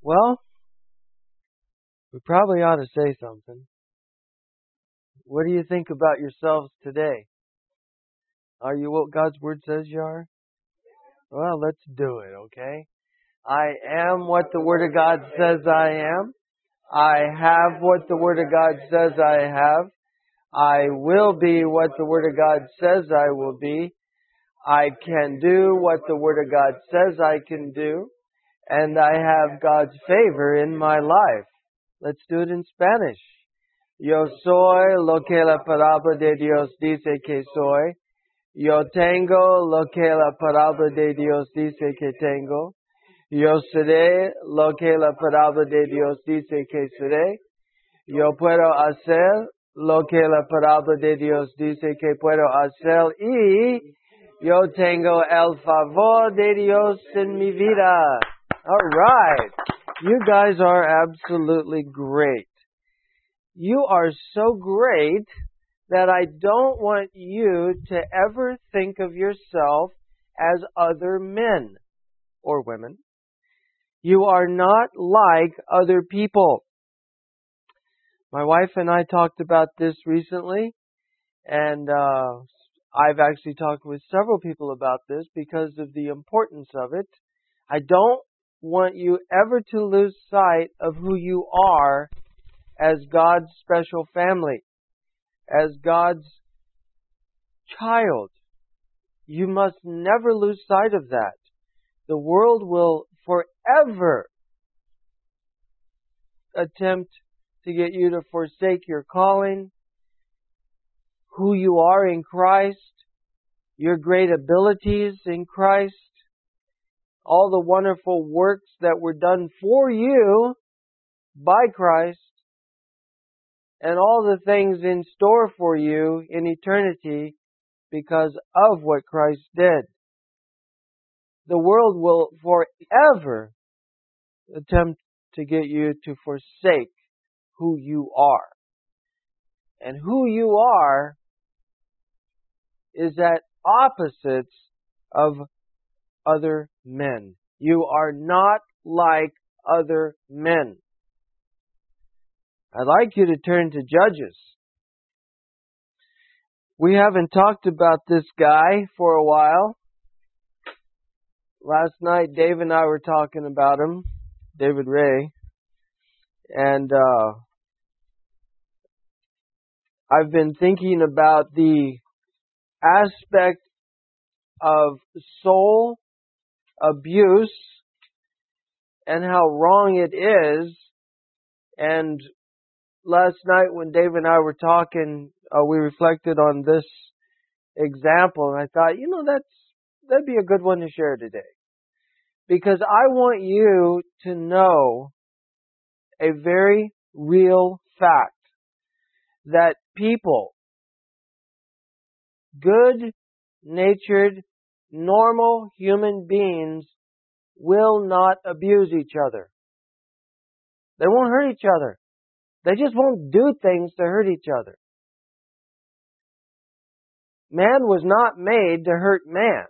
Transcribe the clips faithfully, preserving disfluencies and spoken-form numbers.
Well, we probably ought to say something. What do you think about yourselves today? Are you what God's Word says you are? Well, let's do it, okay? I am what the Word of God says I am. I have what the Word of God says I have. I will be what the Word of God says I will be. I can do what the Word of God says I can do. And I have God's favor in my life. Let's do it in Spanish. Yo soy lo que la palabra de Dios dice que soy. Yo tengo lo que la palabra de Dios dice que tengo. Yo seré lo que la palabra de Dios dice que seré. Yo puedo hacer lo que la palabra de Dios dice que puedo hacer. Y yo tengo el favor de Dios en mi vida. All right. You guys are absolutely great. You are so great that I don't want you to ever think of yourself as other men or women. You are not like other people. My wife and I talked about this recently, and uh, I've actually talked with several people about this because of the importance of it. I don't want you ever to lose sight of who you are as God's special family, as God's child. You must never lose sight of that. The world will forever attempt to get you to forsake your calling, who you are in Christ, your great abilities in Christ, all the wonderful works that were done for you by Christ, and all the things in store for you in eternity because of what Christ did. The world will forever attempt to get you to forsake who you are. And who you are is at opposites of other men. You are not like other men. I'd like you to turn to Judges. We haven't talked about this guy for a while. Last night, Dave and I were talking about him, David Ray, and uh, I've been thinking about the aspect of soul abuse and how wrong it is. And last night when Dave and I were talking, uh, we reflected on this example, and I thought, you know, that's that'd be a good one to share today. Because I want you to know a very real fact that people, good-natured, normal human beings, will not abuse each other. They won't hurt each other. They just won't do things to hurt each other. Man was not made to hurt man.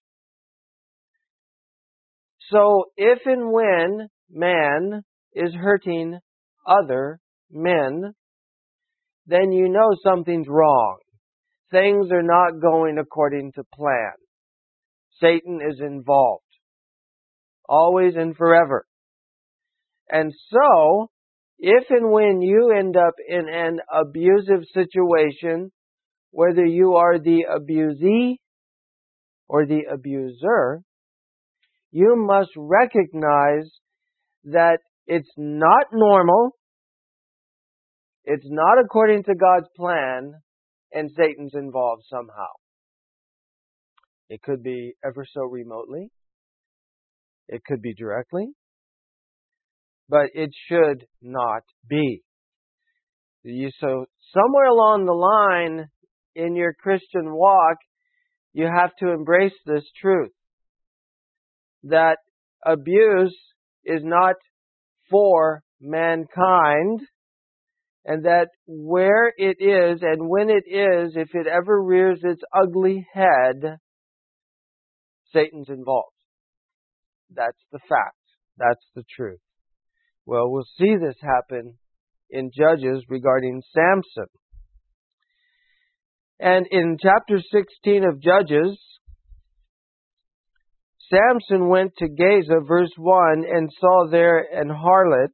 So if and when man is hurting other men, then you know something's wrong. Things are not going according to plan. Satan is involved. Always and forever. And so, if and when you end up in an abusive situation, whether you are the abusee or the abuser, you must recognize that it's not normal, it's not according to God's plan, and Satan's involved somehow. It could be ever so remotely. It could be directly. But it should not be. You, so somewhere along the line in your Christian walk, you have to embrace this truth. That abuse is not for mankind, and that where it is and when it is, if it ever rears its ugly head, Satan's involved. That's the fact. That's the truth. Well, we'll see this happen in Judges regarding Samson. And in chapter sixteen of Judges, Samson went to Gaza, verse one, and saw there an harlot,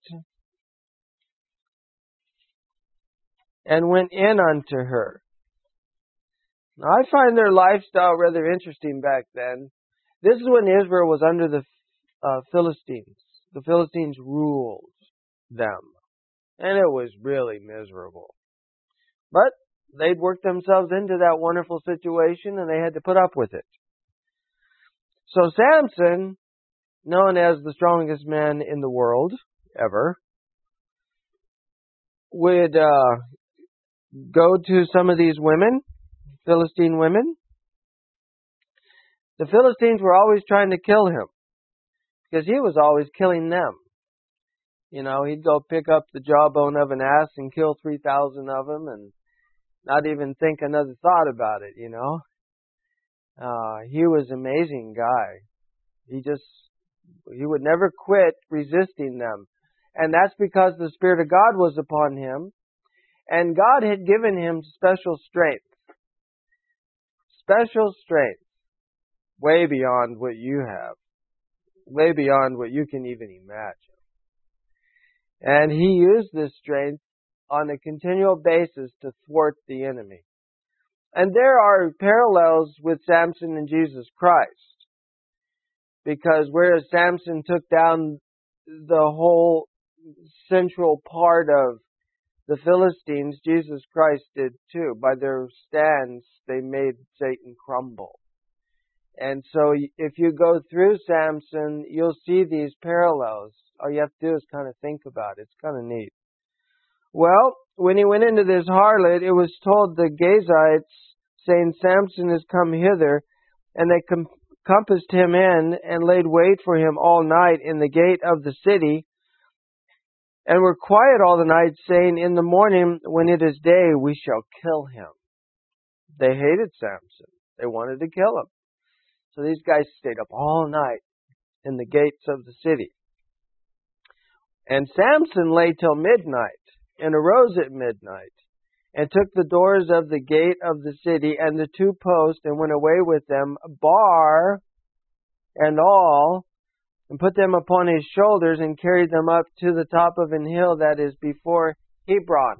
and went in unto her. Now, I find their lifestyle rather interesting back then. This is when Israel was under the uh, Philistines. The Philistines ruled them. And it was really miserable. But they'd worked themselves into that wonderful situation, and they had to put up with it. So Samson, known as the strongest man in the world ever, would uh, go to some of these women, Philistine women. The Philistines were always trying to kill him because he was always killing them. You know, he'd go pick up the jawbone of an ass and kill three thousand of them and not even think another thought about it, you know. Uh, he was an amazing guy. He just, he would never quit resisting them. And that's because the Spirit of God was upon him. And God had given him special strength. Special strength. Way beyond what you have. Way beyond what you can even imagine. And he used this strength on a continual basis to thwart the enemy. And there are parallels with Samson and Jesus Christ. Because whereas Samson took down the whole central part of the Philistines, Jesus Christ did too. By their stands, they made Satan crumble. And so if you go through Samson, you'll see these parallels. All you have to do is kind of think about it. It's kind of neat. Well, when he went into this harlot, it was told the Gazites, saying, Samson is come hither, and they com- compassed him in, and laid wait for him all night in the gate of the city, and were quiet all the night, saying, in the morning, when it is day, we shall kill him. They hated Samson. They wanted to kill him. So these guys stayed up all night in the gates of the city. And Samson lay till midnight, and arose at midnight, and took the doors of the gate of the city, and the two posts, and went away with them, bar and all, and put them upon his shoulders, and carried them up to the top of an hill that is before Hebron.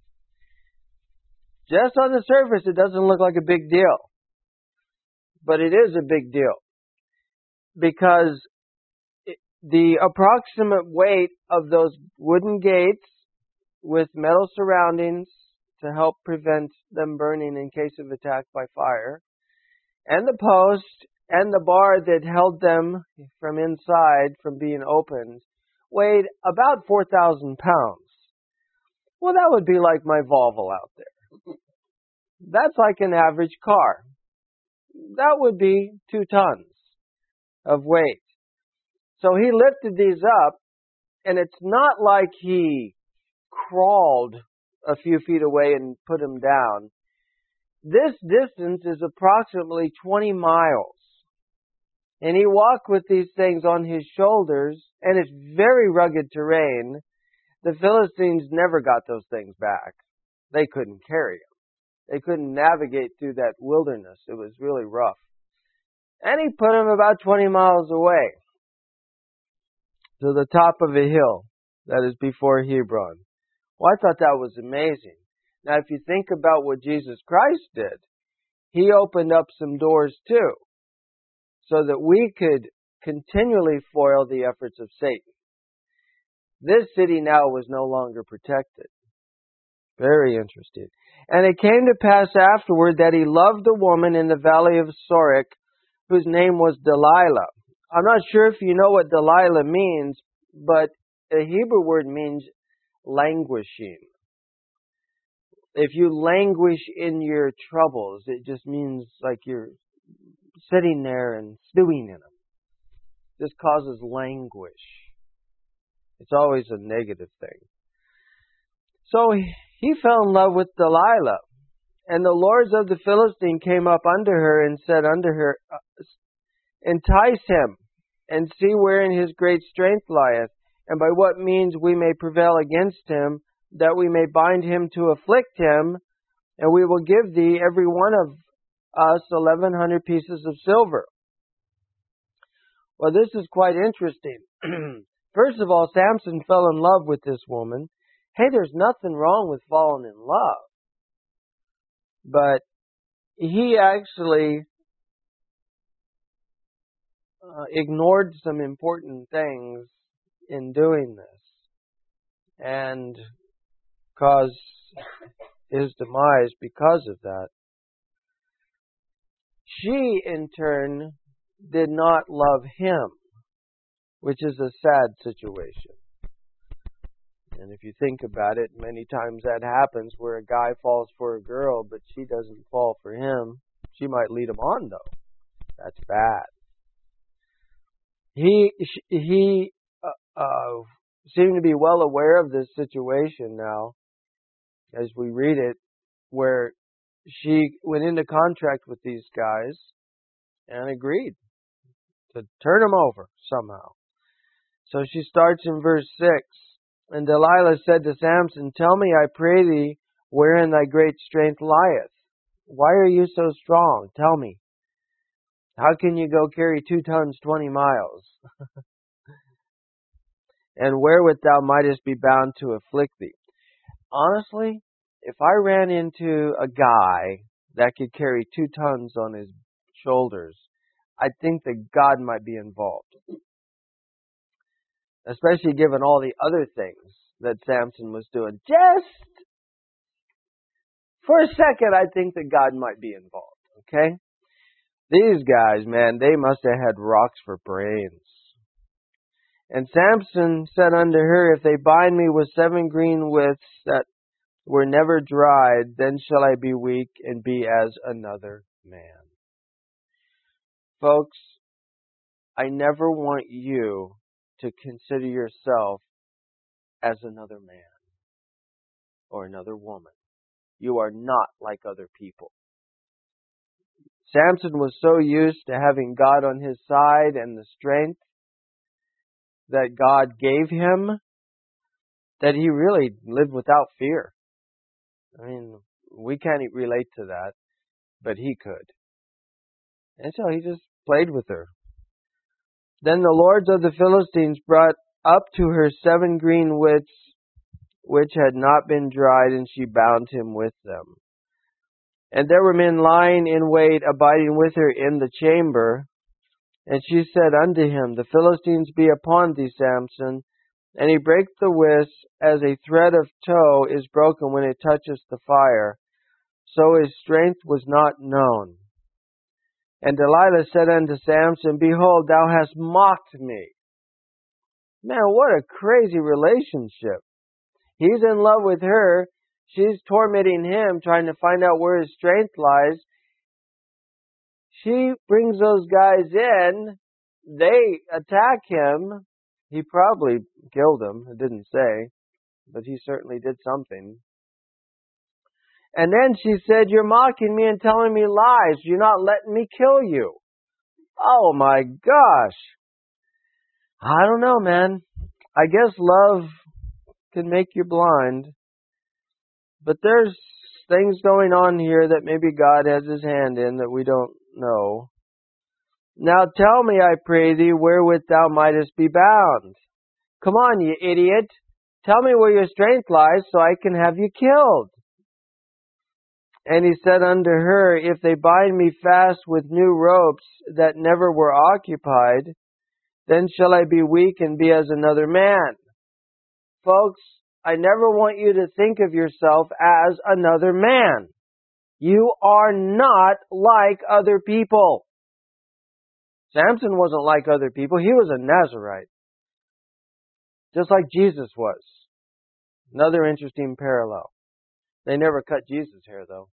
Just on the surface, it doesn't look like a big deal. But it is a big deal. Because the approximate weight of those wooden gates with metal surroundings to help prevent them burning in case of attack by fire, and the post and the bar that held them from inside from being opened, weighed about four thousand pounds. Well, that would be like my Volvo out there. That's like an average car. That would be two tons of weight. So he lifted these up, and it's not like he crawled a few feet away and put them down. This distance is approximately twenty miles. And he walked with these things on his shoulders, and it's very rugged terrain. The Philistines never got those things back. They couldn't carry them. They couldn't navigate through that wilderness. It was really rough. And he put them about twenty miles away to the top of a hill that is before Hebron. Well, I thought that was amazing. Now, if you think about what Jesus Christ did, He opened up some doors too, so that we could continually foil the efforts of Satan. This city now was no longer protected. Very interesting. And it came to pass afterward that he loved a woman in the valley of Sorek, whose name was Delilah. I'm not sure if you know what Delilah means, but the Hebrew word means languishing. If you languish in your troubles, it just means like you're sitting there and stewing in them. This causes languish. It's always a negative thing. So he fell in love with Delilah. And the lords of the Philistine came up unto her and said unto her, Entice him, and see wherein his great strength lieth, and by what means we may prevail against him, that we may bind him to afflict him, and we will give thee every one of us eleven hundred pieces of silver. Well, this is quite interesting. First of all, Samson fell in love with this woman. Hey, there's nothing wrong with falling in love. But he actually uh, ignored some important things in doing this and caused his demise because of that. She, in turn, did not love him, which is a sad situation. And if you think about it, many times that happens where a guy falls for a girl, but she doesn't fall for him. She might lead him on, though. That's bad. He he uh, uh, seemed to be well aware of this situation now, as we read it, where she went into contract with these guys and agreed to turn them over somehow. So she starts in verse six. And Delilah said to Samson, Tell me, I pray thee, wherein thy great strength lieth. Why are you so strong? Tell me. How can you go carry two tons twenty miles? And wherewith thou mightest be bound to afflict thee. Honestly, if I ran into a guy that could carry two tons on his shoulders, I think that God might be involved. Especially given all the other things that Samson was doing. Just for a second, I think that God might be involved. Okay? These guys, man, they must have had rocks for brains. And Samson said unto her, If they bind me with seven green withs that were never dried, then shall I be weak and be as another man. Folks, I never want you to consider yourself as another man or another woman. You are not like other people. Samson was so used to having God on his side and the strength that God gave him that he really lived without fear. I mean, we can't relate to that, but he could. And so he just played with her. Then the lords of the Philistines brought up to her seven green withs which had not been dried, and she bound him with them. And there were men lying in wait, abiding with her in the chamber. And she said unto him, The Philistines be upon thee, Samson. And he brake the withs as a thread of tow is broken when it touches the fire. So his strength was not known. And Delilah said unto Samson, Behold, thou hast mocked me. Man, what a crazy relationship. He's in love with her. She's tormenting him, trying to find out where his strength lies. She brings those guys in. They attack him. He probably killed him. It didn't say, but he certainly did something. And then she said, You're mocking me and telling me lies. You're not letting me kill you. Oh my gosh. I don't know, man. I guess love can make you blind. But there's things going on here that maybe God has his hand in that we don't know. Now tell me, I pray thee, wherewith thou mightest be bound. Come on, you idiot. Tell me where your strength lies so I can have you killed. And he said unto her, If they bind me fast with new ropes that never were occupied, then shall I be weak and be as another man. Folks, I never want you to think of yourself as another man. You are not like other people. Samson wasn't like other people. He was a Nazarite. Just like Jesus was. Another interesting parallel. They never cut Jesus' hair, though.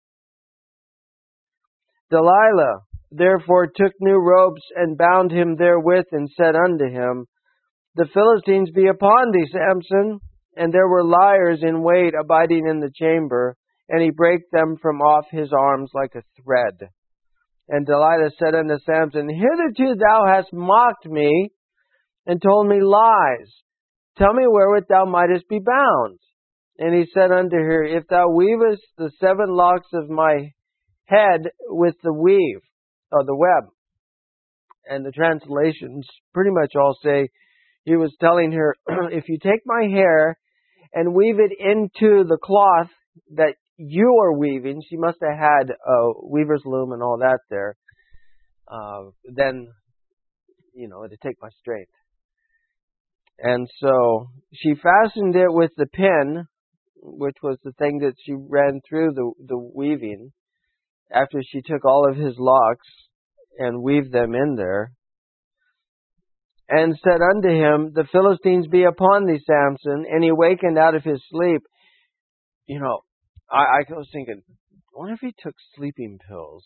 Delilah therefore took new ropes and bound him therewith and said unto him, The Philistines be upon thee, Samson. And there were liars in wait abiding in the chamber, and he brake them from off his arms like a thread. And Delilah said unto Samson, Hitherto thou hast mocked me and told me lies. tell me wherewith thou mightest be bound. And he said unto her, if thou weavest the seven locks of my head with the weave, or the web. And the translations pretty much all say, he was telling her, if you take my hair and weave it into the cloth that you are weaving, she must have had a weaver's loom and all that there, uh, then, you know, it'd take my strength. And so she fastened it with the pin, which was the thing that she ran through the, the weaving, after she took all of his locks and weaved them in there, and said unto him, the Philistines be upon thee, Samson. And he wakened out of his sleep. You know, I, I was thinking, I wonder if he took sleeping pills.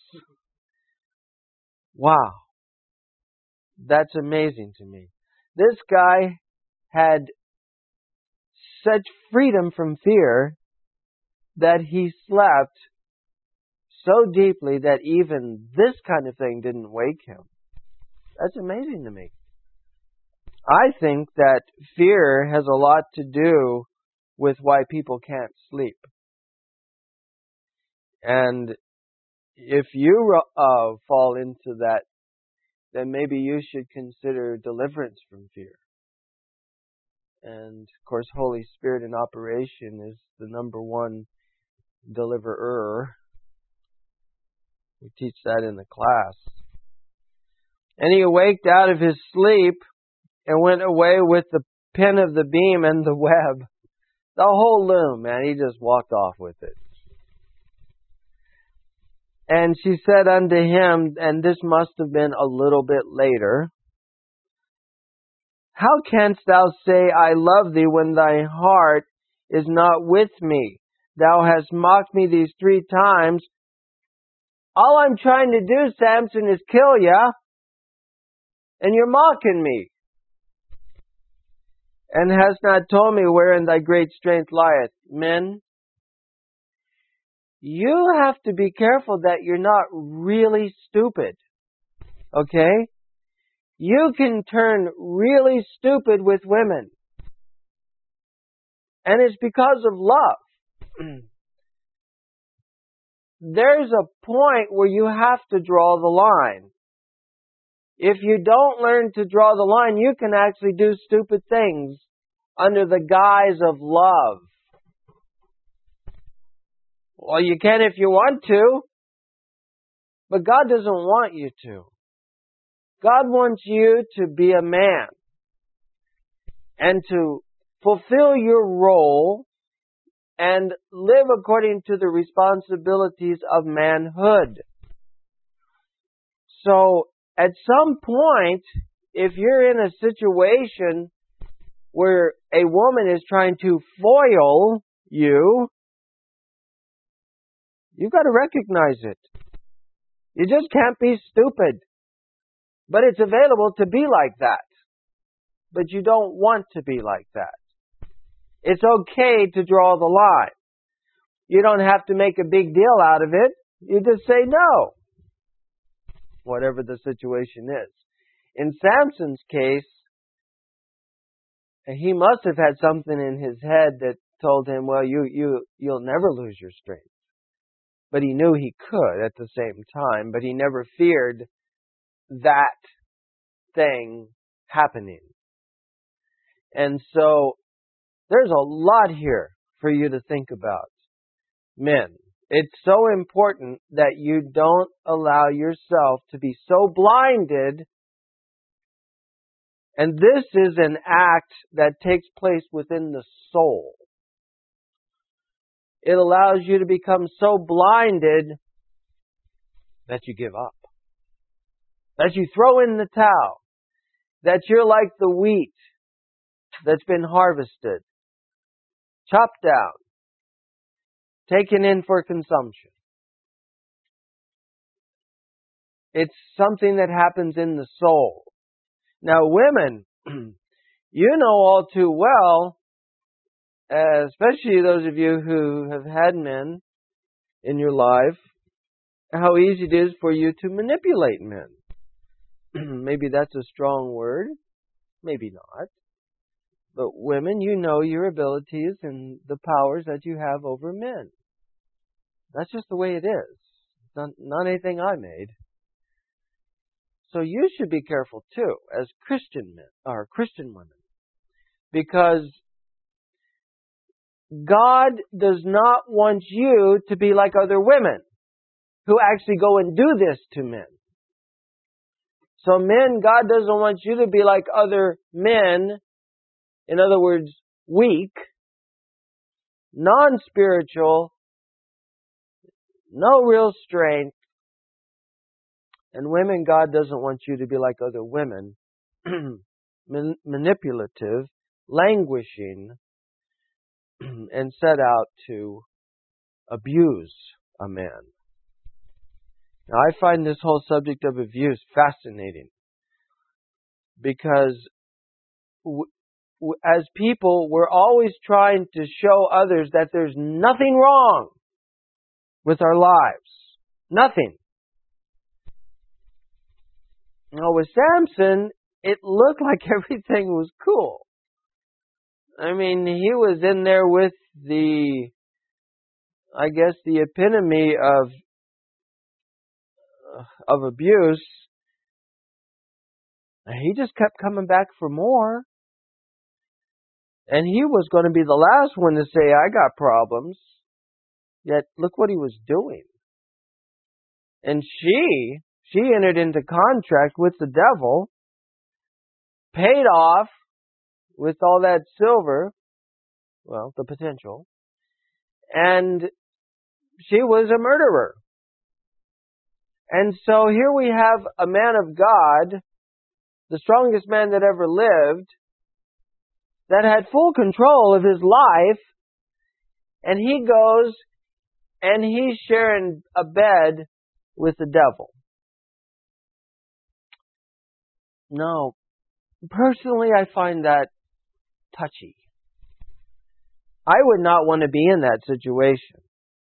Wow. That's amazing to me. This guy had such freedom from fear that he slept so deeply that even this kind of thing didn't wake him. That's amazing to me. I think that fear has a lot to do with why people can't sleep. And if you uh, fall into that, then maybe you should consider deliverance from fear. And, of course, Holy Spirit in operation is the number one deliverer. We teach that in the class. And he awaked out of his sleep and went away with the pin of the beam and the web. The whole loom, man. He just walked off with it. And she said unto him, and this must have been a little bit later, how canst thou say, I love thee, when thy heart is not with me? Thou hast mocked me these three times. All I'm trying to do, Samson, is kill ya, and you're mocking me. And hast not told me wherein thy great strength lieth. Men, you have to be careful that you're not really stupid. Okay? You can turn really stupid with women. And it's because of love. There's a point where you have to draw the line. If you don't learn to draw the line, you can actually do stupid things under the guise of love. Well, you can if you want to, but God doesn't want you to. God wants you to be a man and to fulfill your role and live according to the responsibilities of manhood. So, at some point, if you're in a situation where a woman is trying to foil you, you've got to recognize it. You just can't be stupid. But it's available to be like that. But you don't want to be like that. It's okay to draw the line. You don't have to make a big deal out of it. You just say no. Whatever the situation is. In Samson's case, he must have had something in his head that told him, well, you, you, you'll never lose your strength. But he knew he could at the same time, but he never feared that thing happening. And so, there's a lot here for you to think about. Men, it's so important that you don't allow yourself to be so blinded. And this is an act that takes place within the soul. It allows you to become so blinded that you give up. That you throw in the towel. That you're like the wheat that's been harvested, chopped down, taken in for consumption. It's something that happens in the soul. Now, women, you know all too well, uh, especially those of you who have had men in your life, how easy it is for you to manipulate men. Maybe that's a strong word. Maybe not. But women, you know your abilities and the powers that you have over men. That's just the way it is. It's not, not anything I made. So you should be careful too, as Christian men, or Christian women. Because God does not want you to be like other women who actually go and do this to men. So men, God doesn't want you to be like other men, in other words, weak, non-spiritual, no real strength. And women, God doesn't want you to be like other women, man- manipulative, languishing, and set out to abuse a man. Now, I find this whole subject of abuse fascinating because w- w- as people, we're always trying to show others that there's nothing wrong with our lives. Nothing. Now, with Samson, it looked like everything was cool. I mean, he was in there with the, I guess, the epitome of of abuse. He just kept coming back for more. And he was going to be the last one to say, I got problems. Yet, look what he was doing. And she, she entered into contract with the devil, paid off with all that silver, well, the potential, and she was a murderer. And so here we have a man of God, the strongest man that ever lived, that had full control of his life, and he goes and he's sharing a bed with the devil. No, personally I find that touchy. I would not want to be in that situation.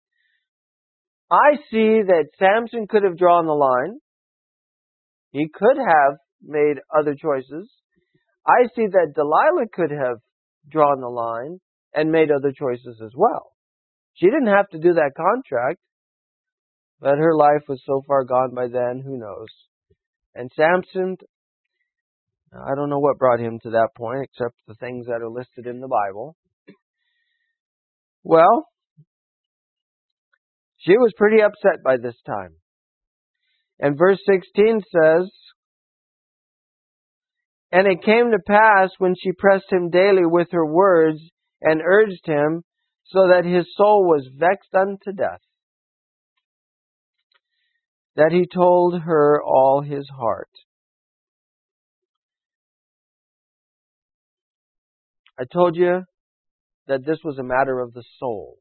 I see that Samson could have drawn the line. He could have made other choices. I see that Delilah could have drawn the line and made other choices as well. She didn't have to do that contract, but her life was so far gone by then, who knows. And Samson, I don't know what brought him to that point, except the things that are listed in the Bible. Well, she was pretty upset by this time. And verse sixteen says, and it came to pass when she pressed him daily with her words and urged him, so that his soul was vexed unto death, that he told her all his heart. I told you that this was a matter of the soul.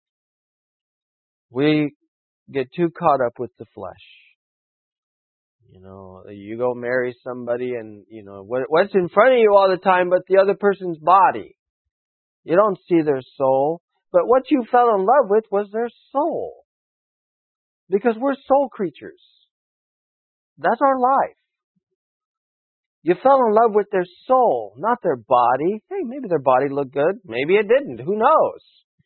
We get too caught up with the flesh. You know, you go marry somebody and, you know, what's in front of you all the time but the other person's body. You don't see their soul. But what you fell in love with was their soul. Because we're soul creatures. That's our life. You fell in love with their soul, not their body. Hey, maybe their body looked good. Maybe it didn't. Who knows?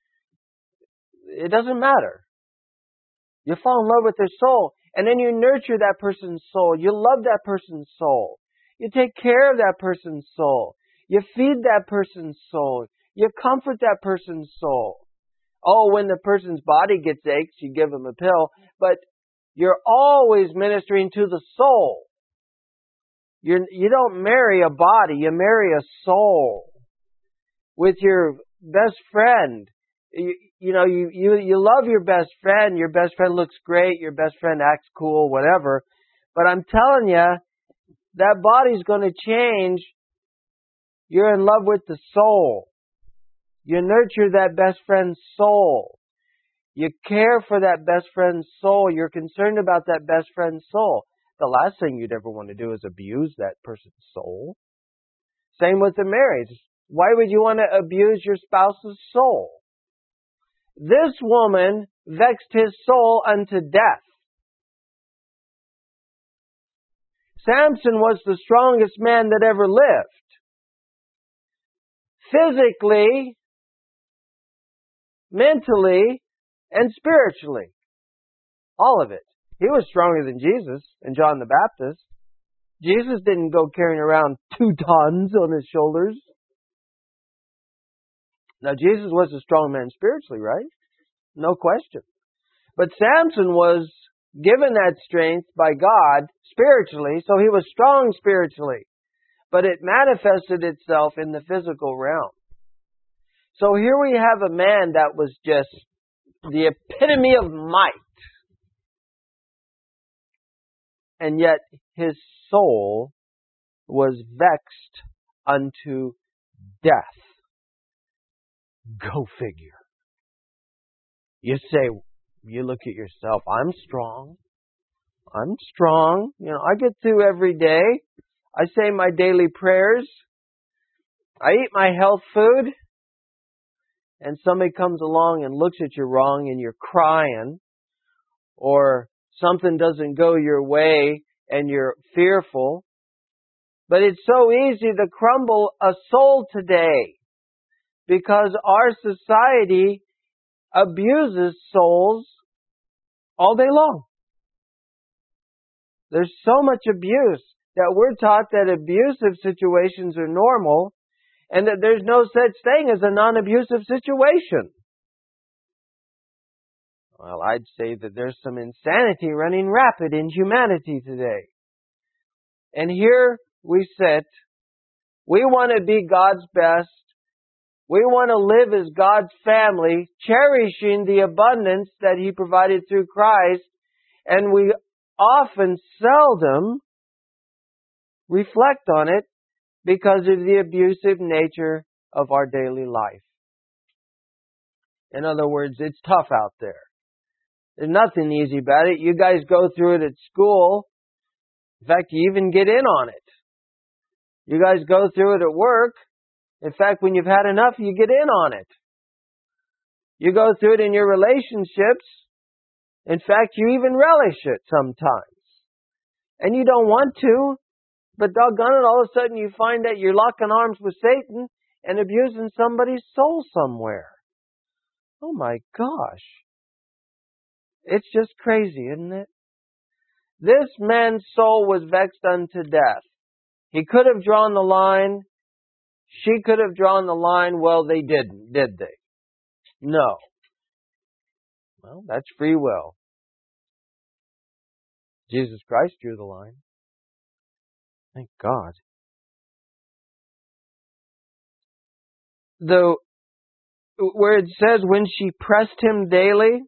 It doesn't matter. You fall in love with their soul. And then you nurture that person's soul. You love that person's soul. You take care of that person's soul. You feed that person's soul. You comfort that person's soul. Oh, when the person's body gets aches, you give them a pill. But you're always ministering to the soul. You're, you don't marry a body. You marry a soul. With your best friend. You, you know, you, you, you love your best friend. Your best friend looks great. Your best friend acts cool, whatever. But I'm telling you, that body's going to change. You're in love with the soul. You nurture that best friend's soul. You care for that best friend's soul. You're concerned about that best friend's soul. The last thing you'd ever want to do is abuse that person's soul. Same with the marriage. Why would you want to abuse your spouse's soul? This woman vexed his soul unto death. Samson was the strongest man that ever lived. physically, mentally, and spiritually. All of it. He was stronger than Jesus and John the Baptist. Jesus didn't go carrying around two tons on his shoulders. Now, Jesus was a strong man spiritually, right? No question. But Samson was given that strength by God spiritually, so he was strong spiritually. But it manifested itself in the physical realm. So here we have a man that was just the epitome of might. And yet his soul was vexed unto death. Go figure. You say, you look at yourself, I'm strong. I'm strong. You know, I get through every day. I say my daily prayers. I eat my health food. And somebody comes along and looks at you wrong and you're crying. Or something doesn't go your way and you're fearful. But it's so easy to crumble a soul today because our society abuses souls all day long. There's so much abuse that we're taught that abusive situations are normal and that there's no such thing as a non-abusive situation. Well, I'd say that there's some insanity running rapid in humanity today. And here we sit. We want to be God's best. We want to live as God's family, cherishing the abundance that He provided through Christ. And we often, seldom reflect on it because of the abusive nature of our daily life. In other words, it's tough out there. There's nothing easy about it. You guys go through it at school. In fact, you even get in on it. You guys go through it at work. In fact, when you've had enough, you get in on it. You go through it in your relationships. In fact, you even relish it sometimes. And you don't want to, but doggone it, all of a sudden you find that you're locking arms with Satan and abusing somebody's soul somewhere. Oh my gosh. It's just crazy, isn't it? This man's soul was vexed unto death. He could have drawn the line. She could have drawn the line. Well, they didn't, did they? No. Well, that's free will. Jesus Christ drew the line. Thank God. The, where it says when she pressed him daily,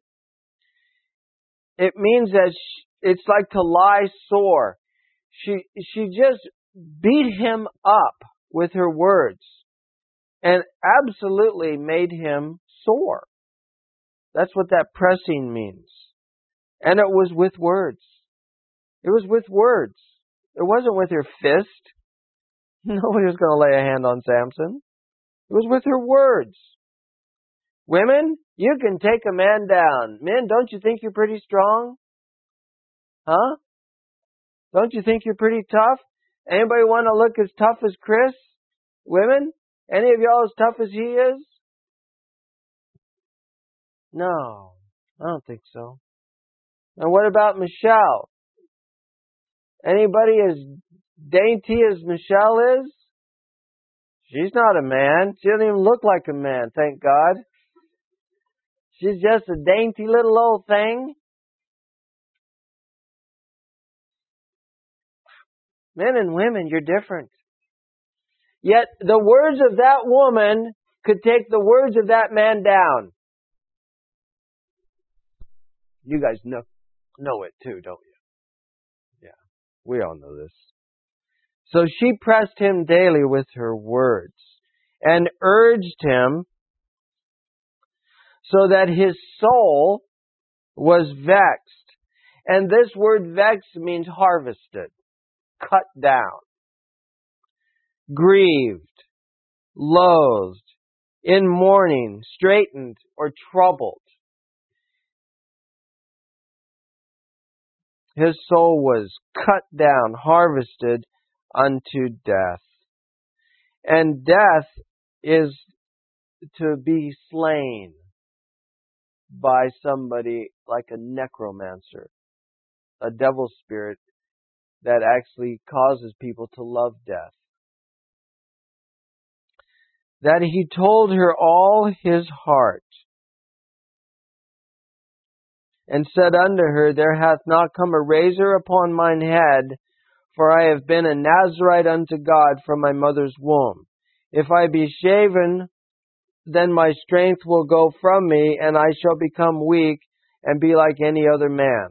it means that she, it's like to lie sore. She, she just beat him up with her words and absolutely made him sore. That's what that pressing means. And it was with words. It was with words. It wasn't with her fist. Nobody was going to lay a hand on Samson. It was with her words. Women, you can take a man down. Men, don't you think you're pretty strong? Huh? Don't you think you're pretty tough? Anybody want to look as tough as Chris? Women? Any of y'all as tough as he is? No, I don't think so. And what about Michelle? Anybody as dainty as Michelle is? She's not a man. She doesn't even look like a man, thank God. She's just a dainty little old thing. Men and women, you're different. Yet the words of that woman could take the words of that man down. You guys know, know it too, don't you? Yeah, we all know this. So she pressed him daily with her words and urged him so that his soul was vexed. And this word vexed means harvested, cut down, grieved, loathed, in mourning, straitened, or troubled. His soul was cut down, harvested unto death. And death is to be slain by somebody like a necromancer, a devil spirit that actually causes people to love death. That he told her all his heart, and said unto her, There hath not come a razor upon mine head, for I have been a Nazarite unto God from my mother's womb. If I be shaven, then my strength will go from me, and I shall become weak and be like any other man.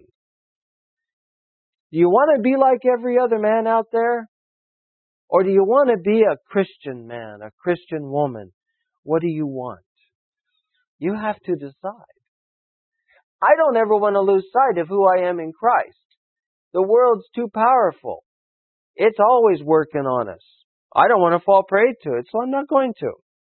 Do you want to be like every other man out there? Or do you want to be a Christian man, a Christian woman? What do you want? You have to decide. I don't ever want to lose sight of who I am in Christ. The world's too powerful. It's always working on us. I don't want to fall prey to it, so I'm not going to.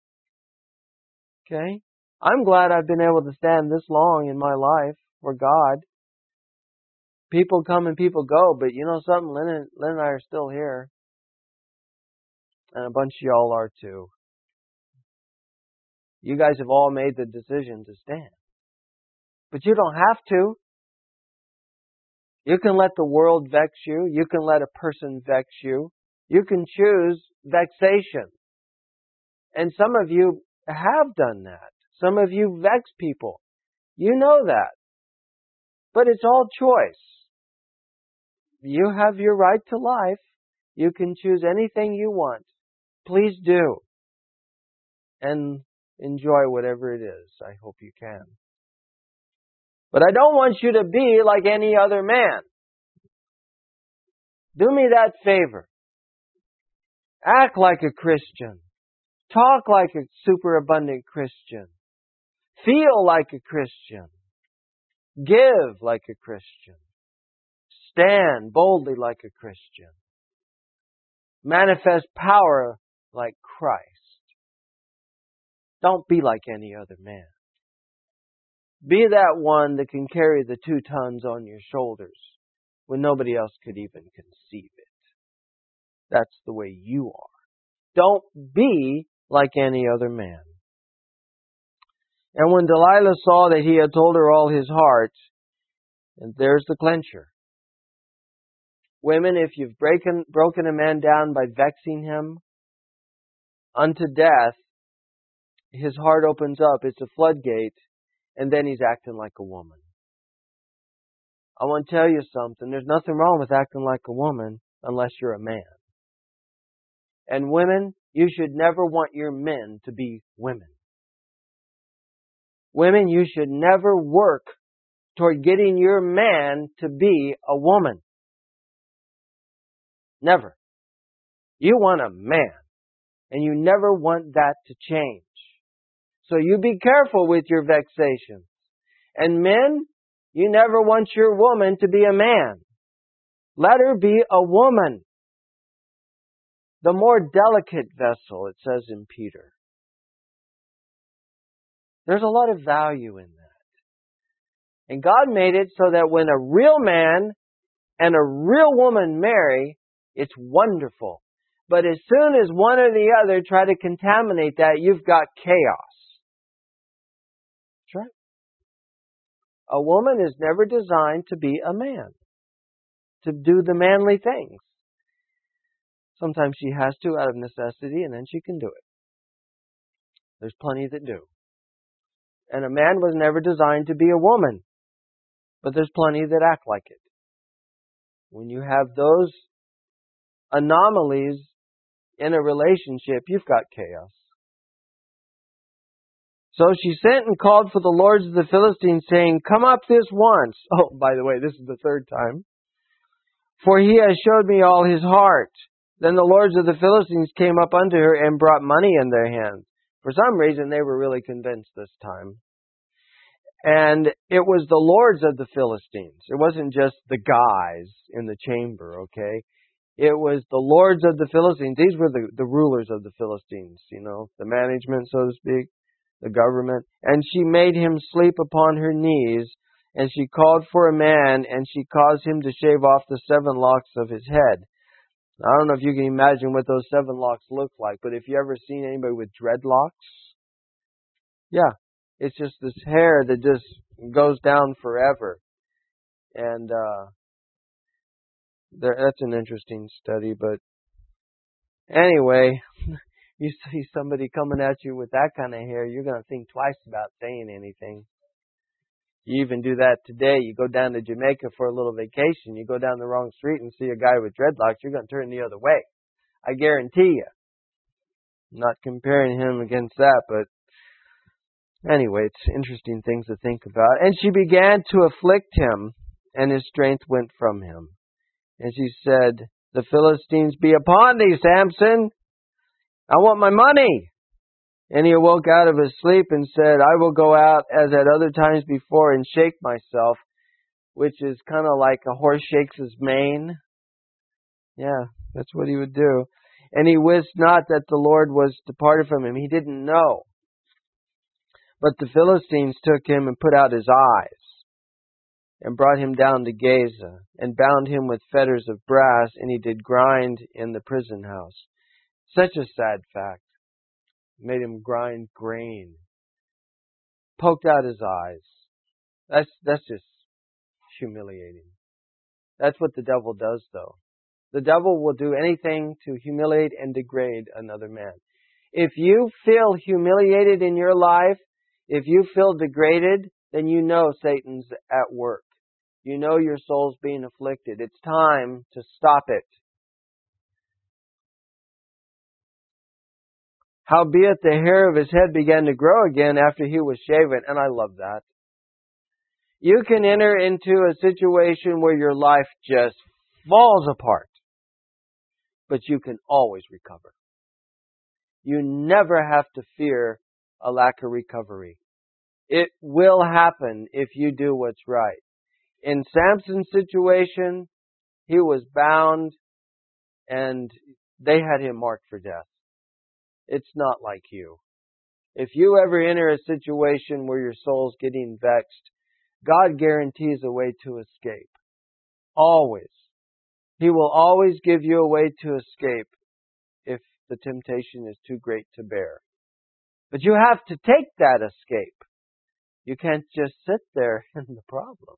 Okay? I'm glad I've been able to stand this long in my life for God. People come and people go, but you know something? Lynn, Lynn and I are still here. And a bunch of y'all are too. You guys have all made the decision to stand. But you don't have to. You can let the world vex you. You can let a person vex you. You can choose vexation. And some of you have done that. Some of you vex people. You know that. But it's all choice. You have your right to life. You can choose anything you want. Please do. And enjoy whatever it is. I hope you can. But I don't want you to be like any other man. Do me that favor. Act like a Christian. Talk like a superabundant Christian. Feel like a Christian. Give like a Christian. Stand boldly like a Christian. Manifest power like Christ. Don't be like any other man. Be that one that can carry the two tons on your shoulders when nobody else could even conceive it. That's the way you are. Don't be like any other man. And when Delilah saw that he had told her all his heart, and there's the clincher. Women, if you've broken, broken a man down by vexing him unto death, his heart opens up. It's a floodgate. And then he's acting like a woman. I want to tell you something. There's nothing wrong with acting like a woman unless you're a man. And women, you should never want your men to be women. Women, you should never work toward getting your man to be a woman. Never. You want a man. And you never want that to change. So you be careful with your vexations. And men, you never want your woman to be a man. Let her be a woman. The more delicate vessel, it says in Peter. There's a lot of value in that. And God made it so that when a real man and a real woman marry, it's wonderful. But as soon as one or the other try to contaminate that, you've got chaos. That's right. A woman is never designed to be a man, to do the manly things. Sometimes she has to out of necessity, and then she can do it. There's plenty that do. And a man was never designed to be a woman, but there's plenty that act like it. When you have those anomalies in a relationship, you've got chaos. So she sent and called for the lords of the Philistines, saying, Come up this once. Oh, by the way, this is the third time. For he has showed me all his heart. Then the lords of the Philistines came up unto her and brought money in their hands. For some reason, they were really convinced this time. And it was the lords of the Philistines. It wasn't just the guys in the chamber, okay? It was the lords of the Philistines. These were the, the rulers of the Philistines, you know, the management, so to speak. The government, and she made him sleep upon her knees, and she called for a man, and she caused him to shave off the seven locks of his head. I don't know if you can imagine what those seven locks look like, but if you ever seen anybody with dreadlocks, yeah, it's just this hair that just goes down forever. And uh, there, that's an interesting study. But anyway, you see somebody coming at you with that kind of hair, you're going to think twice about saying anything. You even do that today. You go down to Jamaica for a little vacation. You go down the wrong street and see a guy with dreadlocks, you're going to turn the other way. I guarantee you. I'm not comparing him against that, but anyway, it's interesting things to think about. And she began to afflict him, and his strength went from him. And she said, "The Philistines be upon thee, Samson. I want my money." And he awoke out of his sleep and said, "I will go out as at other times before and shake myself," which is kind of like a horse shakes his mane. Yeah, that's what he would do. And he wist not that the Lord was departed from him. He didn't know. But the Philistines took him and put out his eyes, and brought him down to Gaza, and bound him with fetters of brass, and he did grind in the prison house. Such a sad fact. Made him grind grain. Poked out his eyes. That's that's just humiliating. That's what the devil does, though. The devil will do anything to humiliate and degrade another man. If you feel humiliated in your life, if you feel degraded, then you know Satan's at work. You know your soul's being afflicted. It's time to stop it. Howbeit the hair of his head began to grow again after he was shaven. And I love that. You can enter into a situation where your life just falls apart. But you can always recover. You never have to fear a lack of recovery. It will happen if you do what's right. In Samson's situation, he was bound and they had him marked for death. It's not like you. If you ever enter a situation where your soul's getting vexed, God guarantees a way to escape. Always. He will always give you a way to escape if the temptation is too great to bear. But you have to take that escape. You can't just sit there in the problem.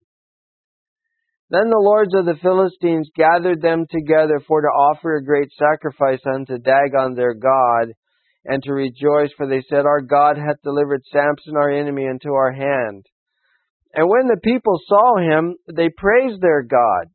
Then the lords of the Philistines gathered them together for to offer a great sacrifice unto Dagon their god, and to rejoice, for they said, "Our God hath delivered Samson our enemy into our hand." And when the people saw him, they praised their God.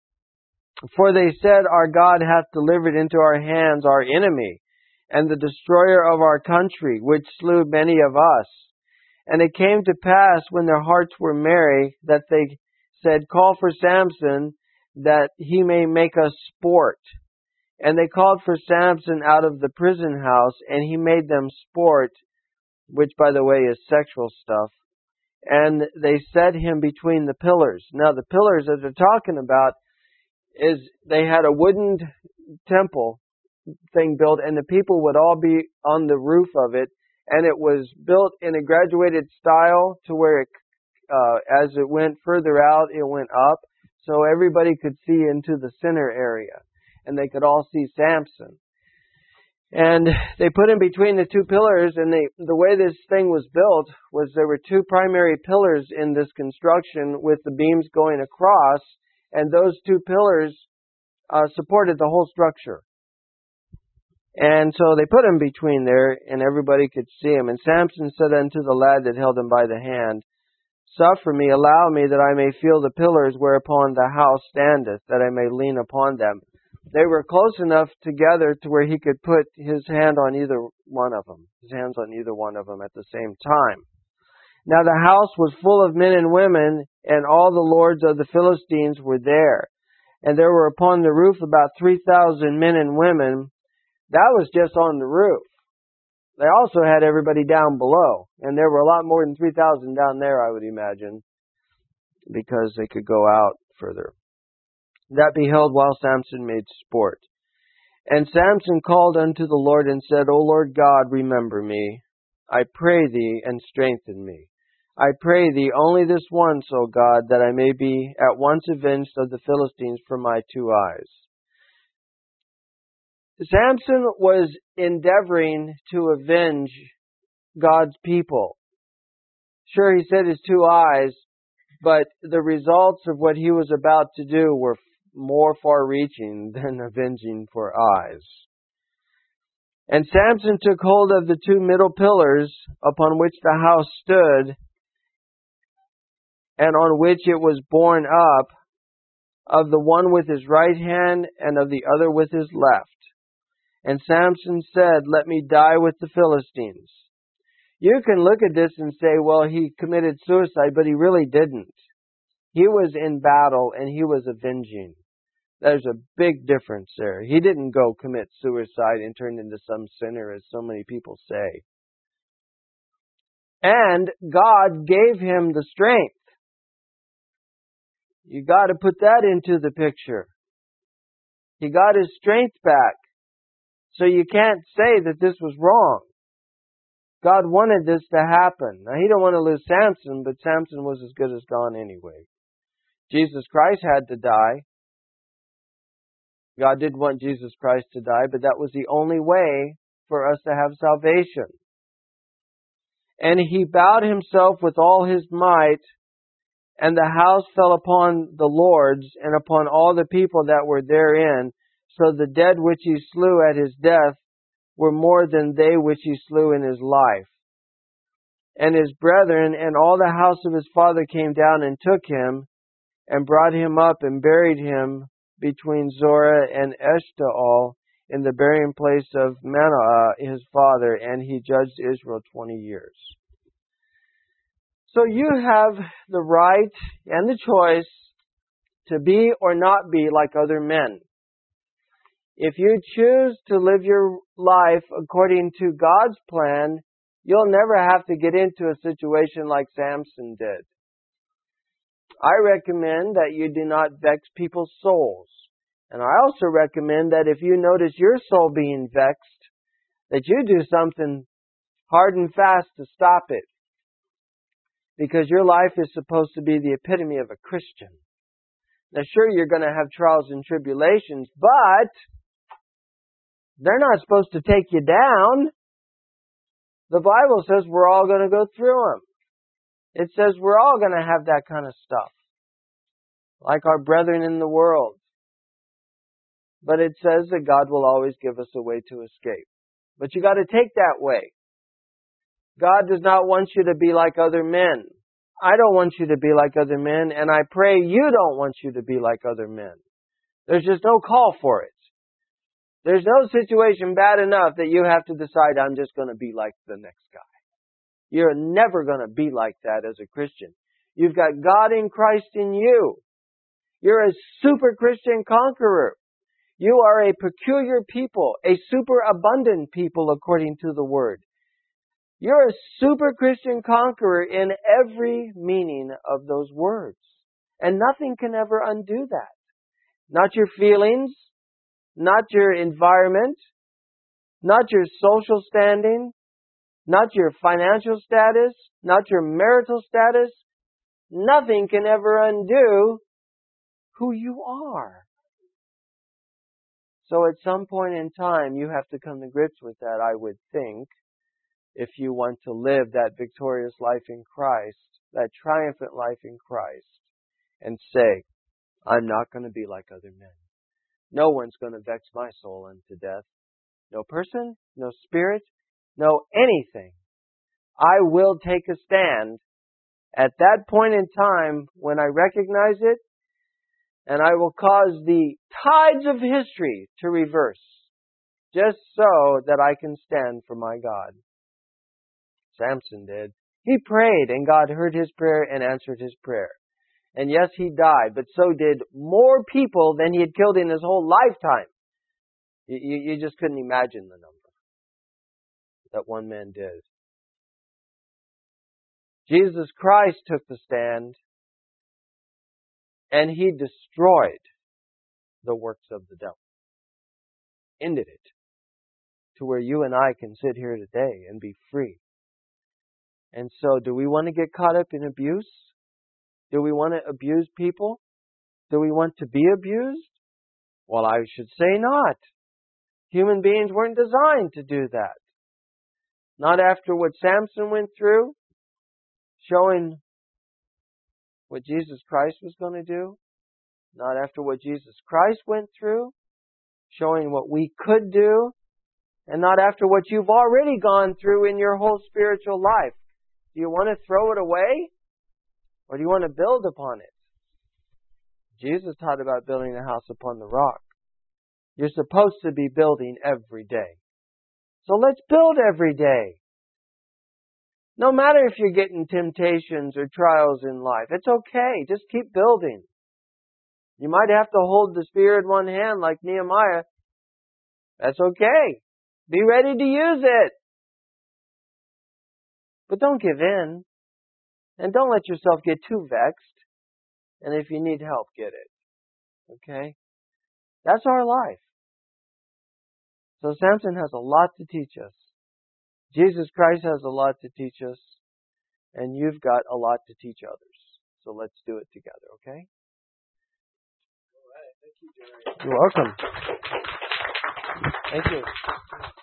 For they said, "Our God hath delivered into our hands our enemy, and the destroyer of our country, which slew many of us." And it came to pass, when their hearts were merry, that they said, "Call for Samson, that he may make us sport." And they called for Samson out of the prison house, and he made them sport, which, by the way, is sexual stuff. And they set him between the pillars. Now, the pillars that they're talking about is they had a wooden temple thing built, and the people would all be on the roof of it, and it was built in a graduated style to where it, uh, as it went further out, it went up, so everybody could see into the center area, and they could all see Samson. And they put him between the two pillars, and they, the way this thing was built was there were two primary pillars in this construction with the beams going across, and those two pillars uh, supported the whole structure. And so they put him between there, and everybody could see him. And Samson said unto the lad that held him by the hand, "Suffer me, allow me, that I may feel the pillars whereupon the house standeth, that I may lean upon them." They were close enough together to where he could put his hand on either one of them, his hands on either one of them at the same time. Now the house was full of men and women, and all the lords of the Philistines were there. And there were upon the roof about three thousand men and women. That was just on the roof. They also had everybody down below. And there were a lot more than three thousand down there, I would imagine, because they could go out further. That beheld while Samson made sport. And Samson called unto the Lord and said, "O Lord God, remember me. I pray thee, and strengthen me. I pray thee only this once, O God, that I may be at once avenged of the Philistines for my two eyes." Samson was endeavoring to avenge God's people. Sure, he said his two eyes, but the results of what he was about to do were more far-reaching than avenging for eyes. And Samson took hold of the two middle pillars upon which the house stood, and on which it was borne up, of the one with his right hand and of the other with his left. And Samson said, "Let me die with the Philistines." You can look at this and say, well, he committed suicide, but he really didn't. He was in battle and he was avenging. There's a big difference there. He didn't go commit suicide and turn into some sinner, as so many people say. And God gave him the strength. You got to put that into the picture. He got his strength back. So you can't say that this was wrong. God wanted this to happen. Now, He don't want to lose Samson, but Samson was as good as gone anyway. Jesus Christ had to die. God did want Jesus Christ to die, but that was the only way for us to have salvation. And he bowed himself with all his might, and the house fell upon the lords and upon all the people that were therein. So the dead which he slew at his death were more than they which he slew in his life. And his brethren and all the house of his father came down and took him, and brought him up and buried him between Zorah and Eshtaol in the burying place of Manoah his father, and he judged Israel twenty years. So you have the right and the choice to be or not be like other men. If you choose to live your life according to God's plan, you'll never have to get into a situation like Samson did. I recommend that you do not vex people's souls. And I also recommend that if you notice your soul being vexed, that you do something hard and fast to stop it. Because your life is supposed to be the epitome of a Christian. Now sure, you're going to have trials and tribulations, but they're not supposed to take you down. The Bible says we're all going to go through them. It says we're all going to have that kind of stuff. Like our brethren in the world. But it says that God will always give us a way to escape. But you got to take that way. God does not want you to be like other men. I don't want you to be like other men, and I pray you don't want you to be like other men. There's just no call for it. There's no situation bad enough that you have to decide, I'm just going to be like the next guy. You're never going to be like that as a Christian. You've got God in Christ in you. You're a super Christian conqueror. You are a peculiar people, a super abundant people according to the Word. You're a super Christian conqueror in every meaning of those words. And nothing can ever undo that. Not your feelings, not your environment, not your social standing, not your financial status, not your marital status. Nothing can ever undo who you are. So at some point in time, you have to come to grips with that, I would think, if you want to live that victorious life in Christ, that triumphant life in Christ, and say, I'm not going to be like other men. No one's going to vex my soul unto death. No person, no spirit, no anything. I will take a stand at that point in time when I recognize it, and I will cause the tides of history to reverse, just so that I can stand for my God. Samson did. He prayed, and God heard his prayer and answered his prayer. And yes, he died, but so did more people than he had killed in his whole lifetime. You, you, you just couldn't imagine the number that one man did. Jesus Christ took the stand, and He destroyed the works of the devil. Ended it. To where you and I can sit here today and be free. And so, do we want to get caught up in abuse? Do we want to abuse people? Do we want to be abused? Well, I should say not. Human beings weren't designed to do that. Not after what Samson went through, showing what Jesus Christ was going to do. Not after what Jesus Christ went through, showing what we could do. And not after what you've already gone through in your whole spiritual life. Do you want to throw it away? Or do you want to build upon it? Jesus taught about building a house upon the rock. You're supposed to be building every day. So let's build every day. No matter if you're getting temptations or trials in life, it's okay. Just keep building. You might have to hold the spear in one hand like Nehemiah. That's okay. Be ready to use it. But don't give in. And don't let yourself get too vexed. And if you need help, get it. Okay? That's our life. So Samson has a lot to teach us. Jesus Christ has a lot to teach us. And you've got a lot to teach others. So let's do it together, okay? All right. Thank you, Jerry. You're welcome. Thank you.